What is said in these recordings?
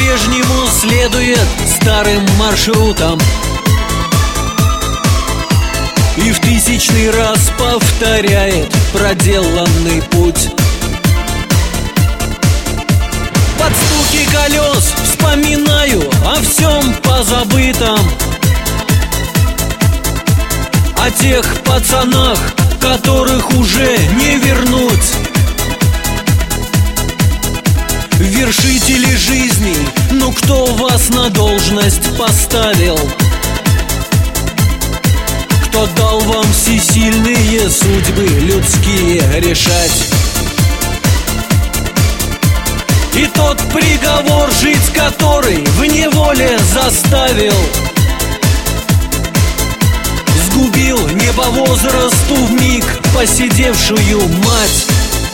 по-прежнему следует старым маршрутам и в тысячный раз повторяет проделанный путь. Под стуки колес вспоминаю о всем позабытом, о тех пацанах, которых уже не вернуть. Вершители жизни, ну кто вас на должность поставил? Кто дал вам всесильные судьбы людские решать? И тот приговор, жить который в неволе заставил, сгубил не по возрасту вмиг посидевшую мать.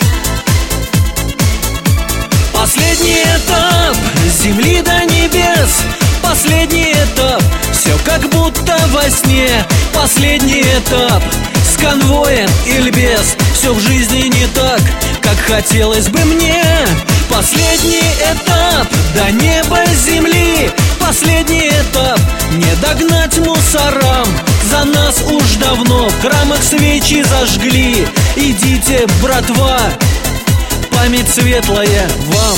Последний этап земли до небес, последний этап, все как будто во сне. Последний этап с конвоем или без, все в жизни не так, как хотелось бы мне. Последний этап до неба земли, последний этап не догнать мусорам. За нас уж давно в храмах свечи зажгли. Идите, братва, память светлая вам.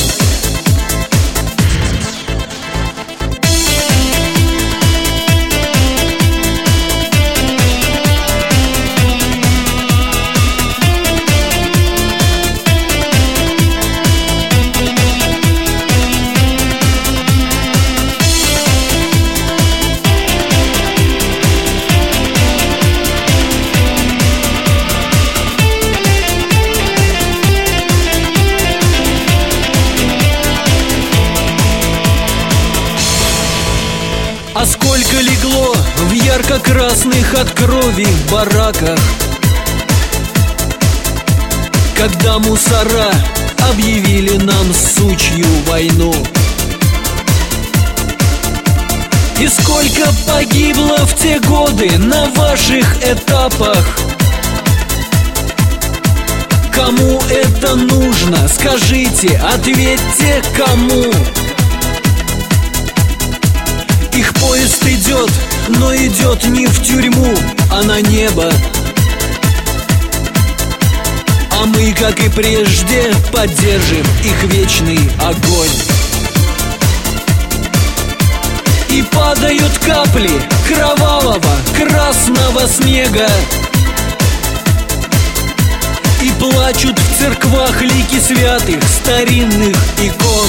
А сколько легло в ярко-красных от крови бараках, когда мусора объявили нам сучью войну. И сколько погибло в те годы на ваших этапах. Кому это нужно? Скажите, ответьте, кому? Их поезд идет, но идет не в тюрьму, а на небо. А мы, как и прежде, поддержим их вечный огонь. И падают капли кровавого красного снега, и плачут в церквах лики святых старинных икон.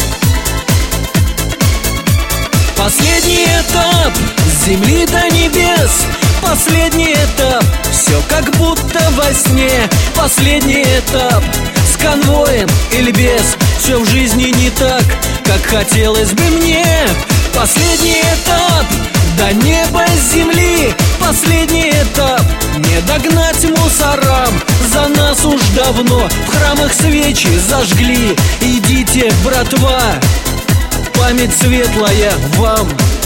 Последний этап с земли до небес, последний этап, все как будто во сне. Последний этап с конвоем или без, все в жизни не так, как хотелось бы мне. Последний этап до неба земли, последний этап не догнать мусорам. За нас уж давно в храмах свечи зажгли. Идите, братва, память светлая вам.